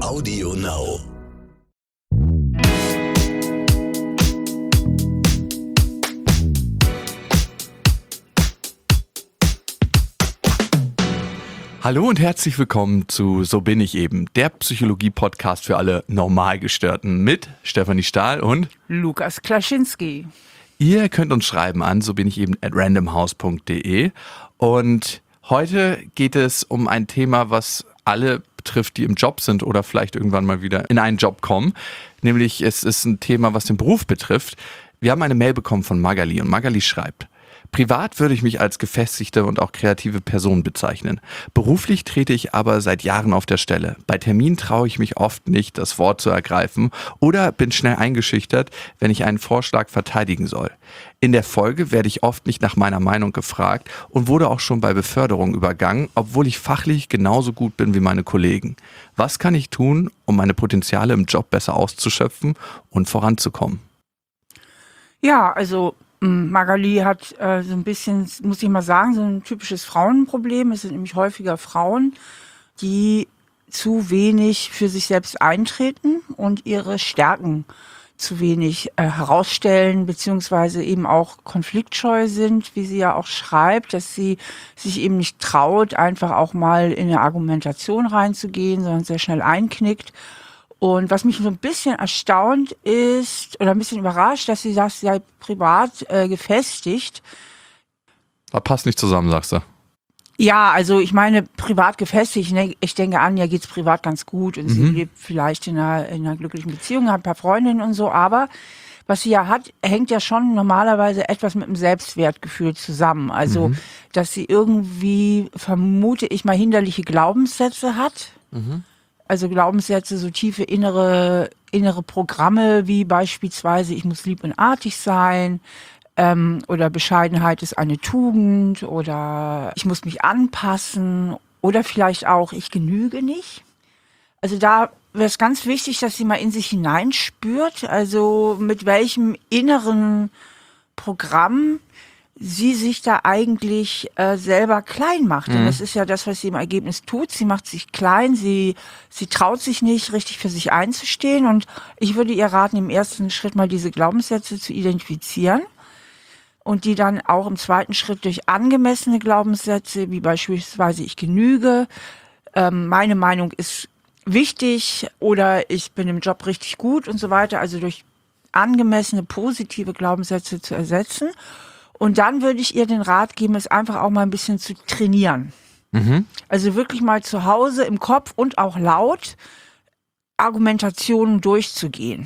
Audio Now. Hallo und herzlich willkommen zu So bin ich eben, der Psychologie-Podcast für alle Normalgestörten mit Stefanie Stahl und Lukas Klaschinski. Ihr könnt uns schreiben an sobinigeben@randomhouse.de und heute geht es um ein Thema, was alle betrifft, die im Job sind oder vielleicht irgendwann mal wieder in einen Job kommen. Nämlich es ist ein Thema, was den Beruf betrifft. Wir haben eine Mail bekommen von Magali und Magali schreibt: Privat würde ich mich als gefestigte und auch kreative Person bezeichnen. Beruflich trete ich aber seit Jahren auf der Stelle. Bei Terminen traue ich mich oft nicht, das Wort zu ergreifen oder bin schnell eingeschüchtert, wenn ich einen Vorschlag verteidigen soll. In der Folge werde ich oft nicht nach meiner Meinung gefragt und wurde auch schon bei Beförderung übergangen, obwohl ich fachlich genauso gut bin wie meine Kollegen. Was kann ich tun, um meine Potenziale im Job besser auszuschöpfen und voranzukommen? Ja, also Magali hat so ein bisschen, muss ich mal sagen, so ein typisches Frauenproblem. Es sind nämlich häufiger Frauen, die zu wenig für sich selbst eintreten und ihre Stärken zu wenig herausstellen, beziehungsweise eben auch konfliktscheu sind, wie sie ja auch schreibt, dass sie sich eben nicht traut, einfach auch mal in eine Argumentation reinzugehen, sondern sehr schnell einknickt. Und was mich so ein bisschen erstaunt ist, oder ein bisschen überrascht, dass sie sagt, sie sei privat gefestigt. Das passt nicht zusammen, sagst du. Ja, also ich meine, privat gefestigt, ne? Ich denke an, ja geht's privat ganz gut und sie lebt vielleicht in einer glücklichen Beziehung, hat ein paar Freundinnen und so, aber was sie ja hat, hängt ja schon normalerweise etwas mit dem Selbstwertgefühl zusammen. Also, dass sie irgendwie, vermute ich mal, hinderliche Glaubenssätze hat. Also Glaubenssätze, so tiefe innere Programme, wie beispielsweise, ich muss lieb und artig sein, oder Bescheidenheit ist eine Tugend, oder ich muss mich anpassen, oder vielleicht auch, ich genüge nicht. Also da wäre es ganz wichtig, dass sie mal in sich hineinspürt, also mit welchem inneren Programm sie sich da eigentlich selber klein macht. Und das ist ja das, was sie im Ergebnis tut. Sie macht sich klein, sie traut sich nicht, richtig für sich einzustehen. Und ich würde ihr raten, im ersten Schritt mal diese Glaubenssätze zu identifizieren und die dann auch im zweiten Schritt durch angemessene Glaubenssätze, wie beispielsweise ich genüge, meine Meinung ist wichtig oder ich bin im Job richtig gut und so weiter, also durch angemessene, positive Glaubenssätze zu ersetzen. Und dann würde ich ihr den Rat geben, es einfach auch mal ein bisschen zu trainieren. Also wirklich mal zu Hause im Kopf und auch laut Argumentationen durchzugehen.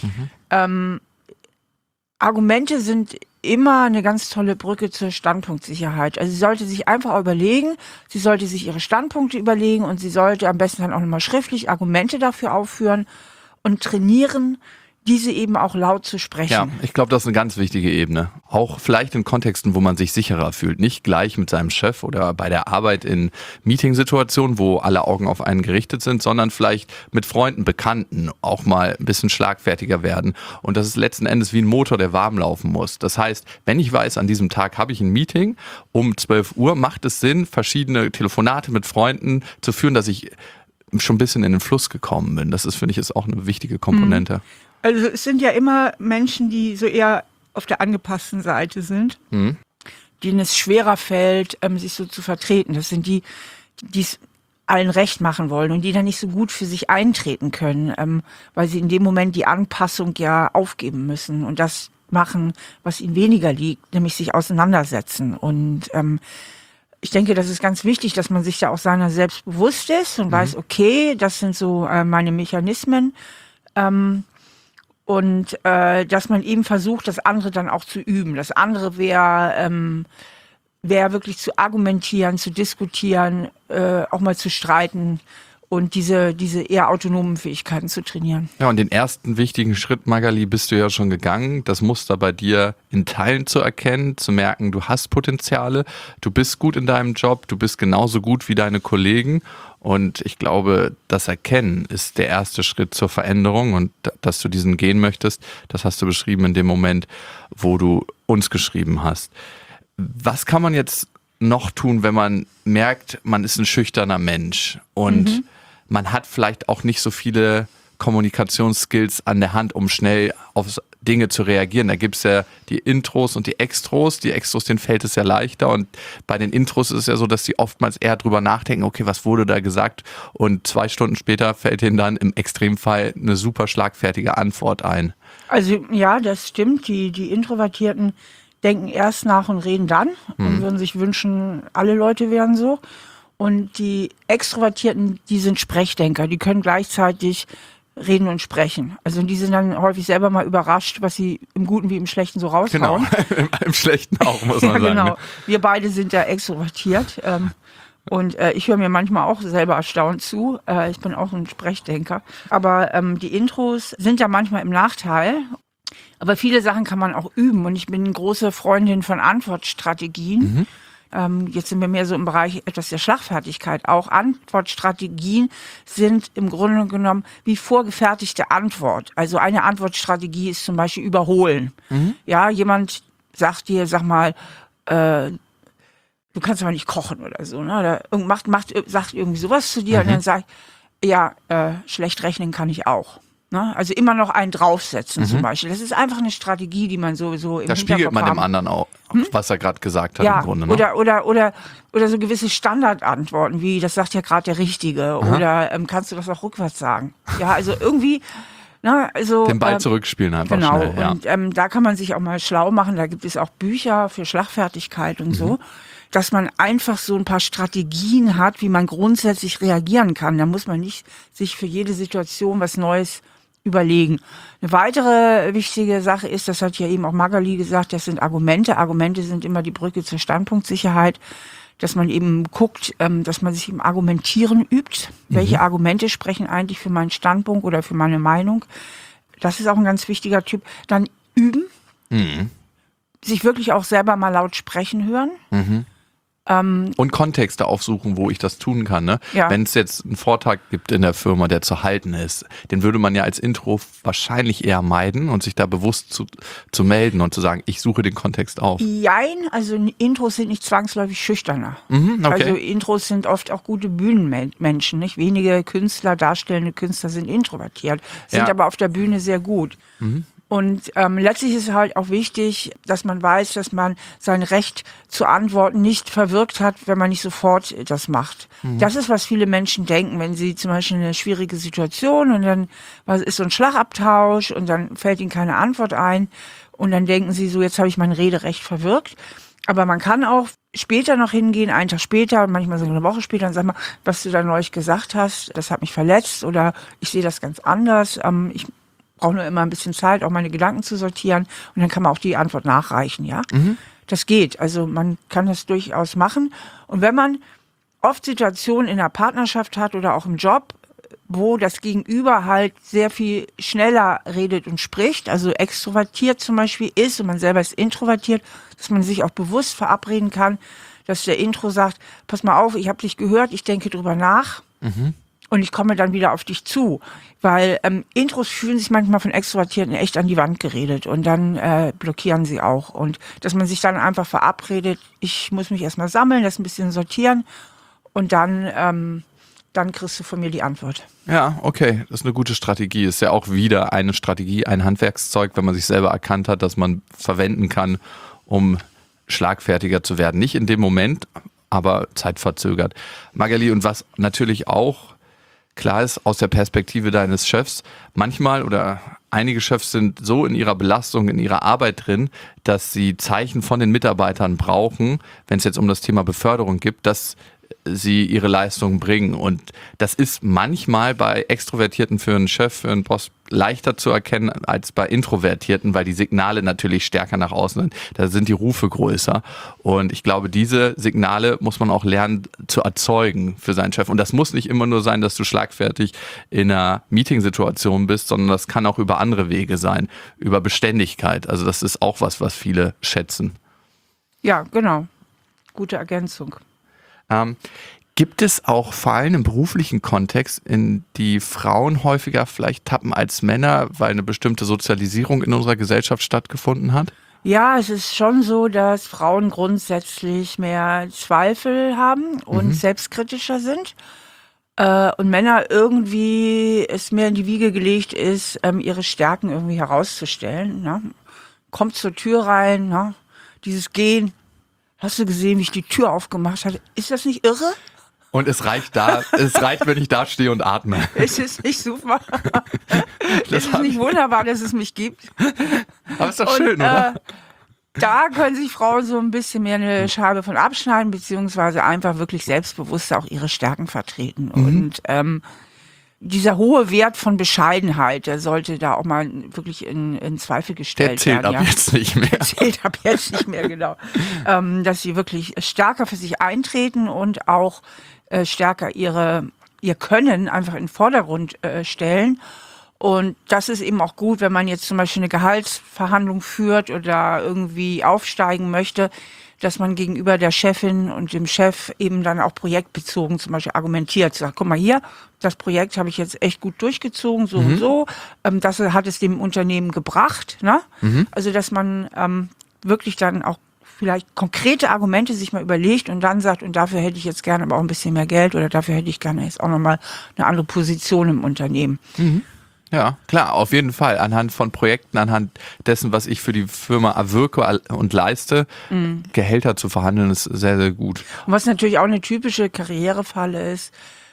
Argumente sind immer eine ganz tolle Brücke zur Standpunktsicherheit. Also sie sollte sich einfach überlegen, sie sollte sich ihre Standpunkte überlegen und sie sollte am besten dann auch nochmal schriftlich Argumente dafür aufführen und trainieren, diese eben auch laut zu sprechen. Ja, ich glaube, das ist eine ganz wichtige Ebene. Auch vielleicht in Kontexten, wo man sich sicherer fühlt. Nicht gleich mit seinem Chef oder bei der Arbeit in Meetingsituationen, wo alle Augen auf einen gerichtet sind, sondern vielleicht mit Freunden, Bekannten auch mal ein bisschen schlagfertiger werden. Und das ist letzten Endes wie ein Motor, der warm laufen muss. Das heißt, wenn ich weiß, an diesem Tag habe ich ein Meeting um 12 Uhr, macht es Sinn, verschiedene Telefonate mit Freunden zu führen, dass ich schon ein bisschen in den Fluss gekommen bin. Das ist, finde ich, ist auch eine wichtige Komponente. Also es sind ja immer Menschen, die so eher auf der angepassten Seite sind, denen es schwerer fällt, sich so zu vertreten. Das sind die es allen recht machen wollen und die dann nicht so gut für sich eintreten können, weil sie in dem Moment die Anpassung ja aufgeben müssen und das machen, was ihnen weniger liegt, nämlich sich auseinandersetzen. Und ich denke, das ist ganz wichtig, dass man sich da auch seiner selbst bewusst ist und weiß, okay, das sind so meine Mechanismen. Und dass man eben versucht, das andere dann auch zu üben. Das andere wäre wirklich zu argumentieren, zu diskutieren, auch mal zu streiten und diese eher autonomen Fähigkeiten zu trainieren. Ja, und den ersten wichtigen Schritt, Magali, bist du ja schon gegangen, das Muster bei dir in Teilen zu erkennen, zu merken, du hast Potenziale, du bist gut in deinem Job, du bist genauso gut wie deine Kollegen. Und ich glaube, das Erkennen ist der erste Schritt zur Veränderung und dass du diesen gehen möchtest, das hast du beschrieben in dem Moment, wo du uns geschrieben hast. Was kann man jetzt noch tun, wenn man merkt, man ist ein schüchterner Mensch und man hat vielleicht auch nicht so viele Kommunikationsskills an der Hand, um schnell auf Dinge zu reagieren. Da gibt's ja die Intros und die Extros. Die Extros, denen fällt es ja leichter und bei den Intros ist es ja so, dass sie oftmals eher drüber nachdenken, okay, was wurde da gesagt? Und 2 Stunden später fällt ihnen dann im Extremfall eine super schlagfertige Antwort ein. Also ja, das stimmt. Die Introvertierten denken erst nach und reden dann und würden sich wünschen, alle Leute wären so. Und die Extrovertierten, die sind Sprechdenker, die können gleichzeitig reden und sprechen. Also die sind dann häufig selber mal überrascht, was sie im Guten wie im Schlechten so raushauen. Genau, im Schlechten auch, muss man sagen. Genau. Ne? Wir beide sind ja extrovertiert und ich höre mir manchmal auch selber erstaunt zu. Ich bin auch ein Sprechdenker. Aber die Intros sind ja manchmal im Nachteil. Aber viele Sachen kann man auch üben und ich bin eine große Freundin von Antwortstrategien. Jetzt sind wir mehr so im Bereich etwas der Schlagfertigkeit. Auch Antwortstrategien sind im Grunde genommen wie vorgefertigte Antwort. Also eine Antwortstrategie ist zum Beispiel überholen. Ja, jemand sagt dir, sag mal, du kannst aber nicht kochen oder so, ne? Oder sagt irgendwie sowas zu dir und dann sagt, ja, schlecht rechnen kann ich auch. Ne? Also immer noch einen draufsetzen zum Beispiel. Das ist einfach eine Strategie, die man sowieso im Da spiegelt man dem anderen auch, was er gerade gesagt hat ja, im Grunde. Ne? Oder so gewisse Standardantworten wie, das sagt ja gerade der Richtige. Oder kannst du das auch rückwärts sagen? Ja, also irgendwie, also den Ball zurückspielen einfach genau, schnell. Ja. Und da kann man sich auch mal schlau machen. Da gibt es auch Bücher für Schlagfertigkeit und so, dass man einfach so ein paar Strategien hat, wie man grundsätzlich reagieren kann. Da muss man nicht sich für jede Situation was Neues überlegen. Eine weitere wichtige Sache ist, das hat ja eben auch Magali gesagt, das sind Argumente. Argumente sind immer die Brücke zur Standpunktsicherheit, dass man eben guckt, dass man sich im Argumentieren übt. Welche Argumente sprechen eigentlich für meinen Standpunkt oder für meine Meinung? Das ist auch ein ganz wichtiger Typ. Dann üben. Sich wirklich auch selber mal laut sprechen hören. Und Kontexte aufsuchen, wo ich das tun kann. Ne? Ja. Wenn es jetzt einen Vortrag gibt in der Firma, der zu halten ist, den würde man ja als Intro wahrscheinlich eher meiden und sich da bewusst zu melden und zu sagen, ich suche den Kontext auf. Jein, also Intros sind nicht zwangsläufig schüchterner. Okay. Also Intros sind oft auch gute Bühnenmenschen. Nicht wenige Künstler, darstellende Künstler sind introvertiert, sind aber auf der Bühne sehr gut. Und letztlich ist halt auch wichtig, dass man weiß, dass man sein Recht zu antworten nicht verwirkt hat, wenn man nicht sofort das macht. Das ist, was viele Menschen denken, wenn sie zum Beispiel eine schwierige Situation und dann ist so ein Schlagabtausch und dann fällt ihnen keine Antwort ein und dann denken sie so, jetzt habe ich mein Rederecht verwirkt. Aber man kann auch später noch hingehen, einen Tag später, manchmal so eine Woche später und sag mal, was du da neulich gesagt hast, das hat mich verletzt oder ich sehe das ganz anders. Ich brauche nur immer ein bisschen Zeit, auch meine Gedanken zu sortieren und dann kann man auch die Antwort nachreichen, ja. Das geht, also man kann das durchaus machen. Und wenn man oft Situationen in der Partnerschaft hat oder auch im Job, wo das Gegenüber halt sehr viel schneller redet und spricht, also extrovertiert zum Beispiel ist und man selber ist introvertiert, dass man sich auch bewusst verabreden kann, dass der Intro sagt, pass mal auf, ich habe dich gehört, ich denke drüber nach. Und ich komme dann wieder auf dich zu, weil Intros fühlen sich manchmal von Extrovertierten echt an die Wand geredet und dann blockieren sie auch. Und dass man sich dann einfach verabredet, ich muss mich erstmal sammeln, das ein bisschen sortieren und dann kriegst du von mir die Antwort. Ja, okay, das ist eine gute Strategie. Ist ja auch wieder eine Strategie, ein Handwerkszeug, wenn man sich selber erkannt hat, dass man verwenden kann, um schlagfertiger zu werden. Nicht in dem Moment, aber zeitverzögert. Magali, und was natürlich auch klar ist, aus der Perspektive deines Chefs, manchmal oder einige Chefs sind so in ihrer Belastung, in ihrer Arbeit drin, dass sie Zeichen von den Mitarbeitern brauchen, wenn es jetzt um das Thema Beförderung geht, dass sie ihre Leistung bringen. Und das ist manchmal bei Extrovertierten für einen Chef, für einen Boss leichter zu erkennen als bei Introvertierten, weil die Signale natürlich stärker nach außen sind. Da sind die Rufe größer. Und ich glaube, diese Signale muss man auch lernen zu erzeugen für seinen Chef. Und das muss nicht immer nur sein, dass du schlagfertig in einer Meetingsituation bist, sondern das kann auch über andere Wege sein, über Beständigkeit. Also das ist auch was viele schätzen. Ja, genau. Gute Ergänzung. Gibt es auch Fallen im beruflichen Kontext, in die Frauen häufiger vielleicht tappen als Männer, weil eine bestimmte Sozialisierung in unserer Gesellschaft stattgefunden hat? Ja, es ist schon so, dass Frauen grundsätzlich mehr Zweifel haben und selbstkritischer sind. Und Männer irgendwie es mehr in die Wiege gelegt ist, ihre Stärken irgendwie herauszustellen. Ne? Kommt zur Tür rein, ne? Dieses Gehen. Hast du gesehen, wie ich die Tür aufgemacht habe? Ist das nicht irre? Und es reicht, wenn ich da stehe und atme. Es ist nicht super. Es ist nicht wunderbar, dass es mich gibt. Aber ist doch schön, oder? Da können sich Frauen so ein bisschen mehr eine Scheibe von abschneiden, beziehungsweise einfach wirklich selbstbewusst auch ihre Stärken vertreten. Und dieser hohe Wert von Bescheidenheit, der sollte da auch mal wirklich in Zweifel gestellt werden. Der zählt ab jetzt nicht mehr. Der zählt ab jetzt nicht mehr, genau. Dass sie wirklich stärker für sich eintreten und auch stärker ihr Können einfach in den Vordergrund stellen. Und das ist eben auch gut, wenn man jetzt zum Beispiel eine Gehaltsverhandlung führt oder irgendwie aufsteigen möchte, dass man gegenüber der Chefin und dem Chef eben dann auch projektbezogen zum Beispiel argumentiert. Sagt, guck mal hier, das Projekt habe ich jetzt echt gut durchgezogen, so und so. Das hat es dem Unternehmen gebracht. Ne? Also, dass man wirklich dann auch vielleicht konkrete Argumente sich mal überlegt und dann sagt, und dafür hätte ich jetzt gerne aber auch ein bisschen mehr Geld oder dafür hätte ich gerne jetzt auch nochmal eine andere Position im Unternehmen. Ja, klar, auf jeden Fall. Anhand von Projekten, anhand dessen, was ich für die Firma erwirke und leiste, Gehälter zu verhandeln, ist sehr, sehr gut. Und was natürlich auch eine typische Karrierefalle ist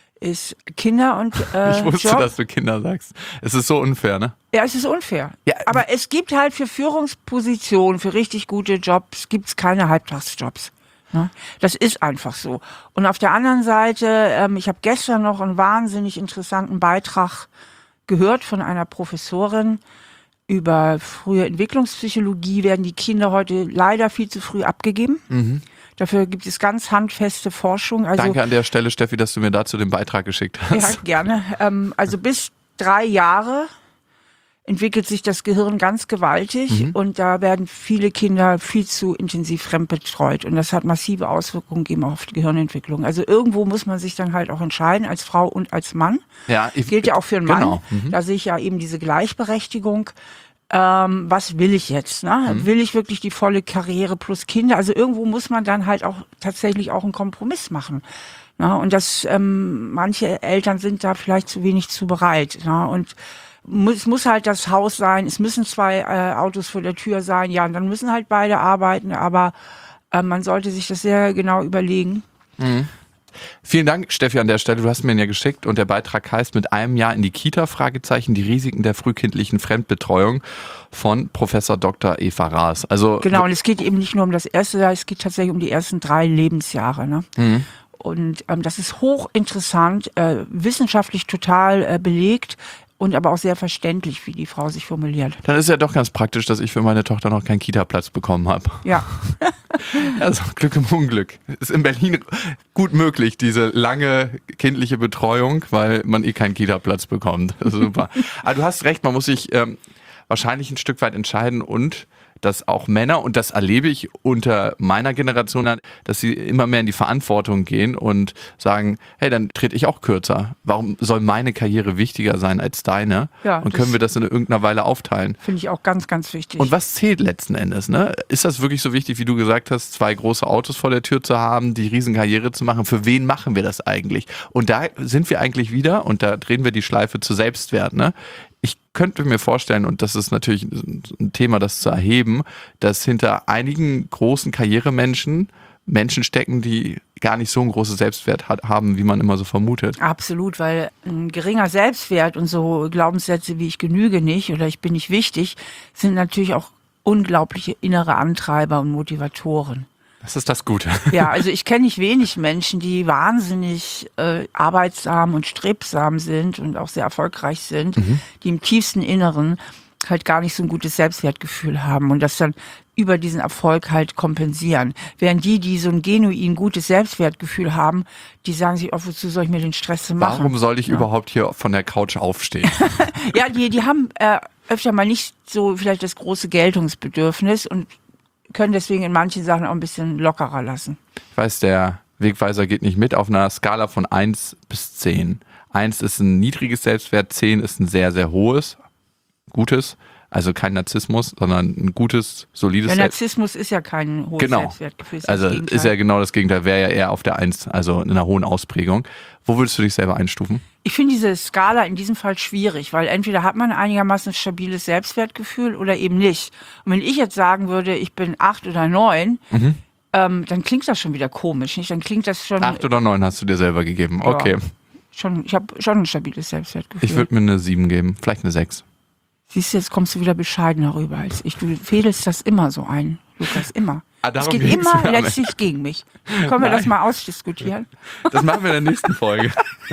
Kinder und Ich wusste, Job. dass du Kinder sagst. Es ist so unfair, ne? Ja, es ist unfair. Ja. Aber es gibt halt für Führungspositionen, für richtig gute Jobs, gibt's keine Halbtagsjobs. Ne? Das ist einfach so. Und auf der anderen Seite, ich habe gestern noch einen wahnsinnig interessanten Beitrag gehört von einer Professorin über frühe Entwicklungspsychologie. Werden die Kinder heute leider viel zu früh abgegeben. Dafür gibt es ganz handfeste Forschung. Also, Danke an der Stelle, Steffi, dass du mir dazu den Beitrag geschickt hast. ja, gerne. Also bis 3 Jahre entwickelt sich das Gehirn ganz gewaltig und da werden viele Kinder viel zu intensiv fremdbetreut und das hat massive Auswirkungen eben auf die Gehirnentwicklung. Also irgendwo muss man sich dann halt auch entscheiden, als Frau und als Mann. Ja, Gilt ja auch für einen Mann. Genau. Da sehe ich ja eben diese Gleichberechtigung. Was will ich jetzt? Ne? Will ich wirklich die volle Karriere plus Kinder? Also irgendwo muss man dann halt auch tatsächlich auch einen Kompromiss machen. Ne? Und manche Eltern sind da vielleicht zu wenig zu bereit. Ne? Und es muss halt das Haus sein, es müssen 2 Autos vor der Tür sein, ja, und dann müssen halt beide arbeiten, aber man sollte sich das sehr genau überlegen. Vielen Dank, Steffi, an der Stelle. Du hast mir ihn ja geschickt und der Beitrag heißt „Mit einem Jahr in die Kita? Die Risiken der frühkindlichen Fremdbetreuung" von Professor Dr. Eva Raas. Also Genau, und es geht eben nicht nur um das erste Jahr, es geht tatsächlich um die ersten 3 Lebensjahre. Ne? Und das ist hochinteressant, wissenschaftlich total belegt. Und aber auch sehr verständlich, wie die Frau sich formuliert. Dann ist ja doch ganz praktisch, dass ich für meine Tochter noch keinen Kita-Platz bekommen habe. Ja. Also Glück im Unglück. Ist in Berlin gut möglich, diese lange kindliche Betreuung, weil man keinen Kita-Platz bekommt. Super. Aber du hast recht, man muss sich wahrscheinlich ein Stück weit entscheiden und dass auch Männer, und das erlebe ich unter meiner Generation, dass sie immer mehr in die Verantwortung gehen und sagen, hey, dann trete ich auch kürzer. Warum soll meine Karriere wichtiger sein als deine? Ja, und können wir das in irgendeiner Weile aufteilen? Finde ich auch ganz, ganz wichtig. Und was zählt letzten Endes? Ne? Ist das wirklich so wichtig, wie du gesagt hast, 2 große Autos vor der Tür zu haben, die Riesenkarriere zu machen? Für wen machen wir das eigentlich? Und da sind wir eigentlich wieder, und da drehen wir die Schleife zu Selbstwert. Ne? Ich könnte mir vorstellen, und das ist natürlich ein Thema, das zu erheben, dass hinter einigen großen Karrieremenschen Menschen stecken, die gar nicht so einen großen Selbstwert haben, wie man immer so vermutet. Absolut, weil ein geringer Selbstwert und so Glaubenssätze wie ich genüge nicht oder ich bin nicht wichtig, sind natürlich auch unglaubliche innere Antreiber und Motivatoren. Das ist das Gute. Ja, also ich kenne nicht wenig Menschen, die wahnsinnig arbeitsam und strebsam sind und auch sehr erfolgreich sind, die im tiefsten Inneren halt gar nicht so ein gutes Selbstwertgefühl haben und das dann über diesen Erfolg halt kompensieren. Während die so ein genuin gutes Selbstwertgefühl haben, die sagen sich, oh, wozu soll ich mir den Stress machen? Warum soll ich überhaupt hier von der Couch aufstehen? Ja, die haben öfter mal nicht so vielleicht das große Geltungsbedürfnis und können deswegen in manchen Sachen auch ein bisschen lockerer lassen. Ich weiß, der Wegweiser geht nicht mit auf einer Skala von 1 bis 10. 1 ist ein niedriges Selbstwert, 10 ist ein sehr, sehr hohes, gutes. Also kein Narzissmus, sondern ein gutes, solides Der Narzissmus ist ja kein hohes Selbstwertgefühl. Also ist ja genau das Gegenteil, wäre ja eher auf der 1, also in einer hohen Ausprägung. Wo würdest du dich selber einstufen? Ich finde diese Skala in diesem Fall schwierig, weil entweder hat man einigermaßen stabiles Selbstwertgefühl oder eben nicht. Und wenn ich jetzt sagen würde, ich bin 8 oder 9, dann klingt das schon wieder komisch, nicht? Dann klingt das schon... 8 oder 9 hast du dir selber gegeben, okay. Ja, ich habe schon ein stabiles Selbstwertgefühl. Ich würde mir eine 7 geben, vielleicht eine 6. Siehst du, jetzt kommst du wieder bescheidener rüber als ich. Du fädelst das immer so ein, Lukas, immer. Es geht immer letztlich gegen mich. Können wir das mal ausdiskutieren? Das machen wir in der nächsten Folge.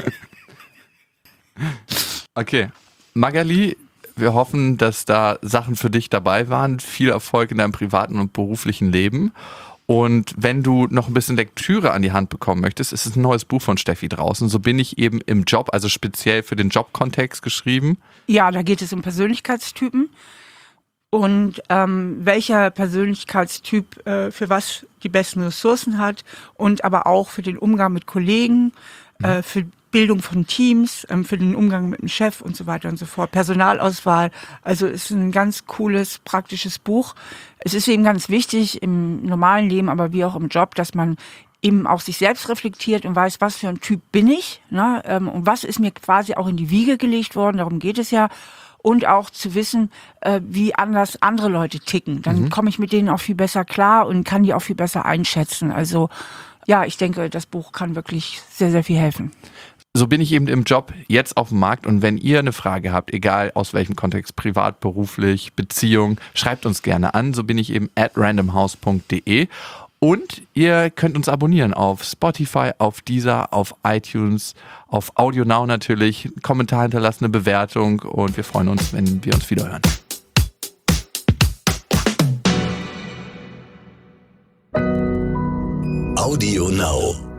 Okay. Magali, wir hoffen, dass da Sachen für dich dabei waren. Viel Erfolg in deinem privaten und beruflichen Leben. Und wenn du noch ein bisschen Lektüre an die Hand bekommen möchtest, ist es ein neues Buch von Steffi draußen. So bin ich eben im Job, also speziell für den Jobkontext geschrieben. Ja, da geht es um Persönlichkeitstypen und welcher Persönlichkeitstyp für was die besten Ressourcen hat und aber auch für den Umgang mit Kollegen, für Bildung von Teams, für den Umgang mit dem Chef und so weiter und so fort. Personalauswahl, also ist ein ganz cooles, praktisches Buch. Es ist eben ganz wichtig im normalen Leben, aber wie auch im Job, dass man eben auch sich selbst reflektiert und weiß, was für ein Typ bin ich, ne? Und was ist mir quasi auch in die Wiege gelegt worden, darum geht es ja. Und auch zu wissen, wie anders andere Leute ticken. Dann komme ich mit denen auch viel besser klar und kann die auch viel besser einschätzen. Also ja, ich denke, das Buch kann wirklich sehr, sehr viel helfen. So bin ich eben im Job jetzt auf dem Markt und wenn ihr eine Frage habt, egal aus welchem Kontext, privat, beruflich, Beziehung, schreibt uns gerne an. So bin ich eben @randomhouse.de und ihr könnt uns abonnieren auf Spotify, auf Deezer, auf iTunes, auf AudioNow natürlich, Kommentar hinterlassen, eine Bewertung und wir freuen uns, wenn wir uns wieder hören. AudioNow.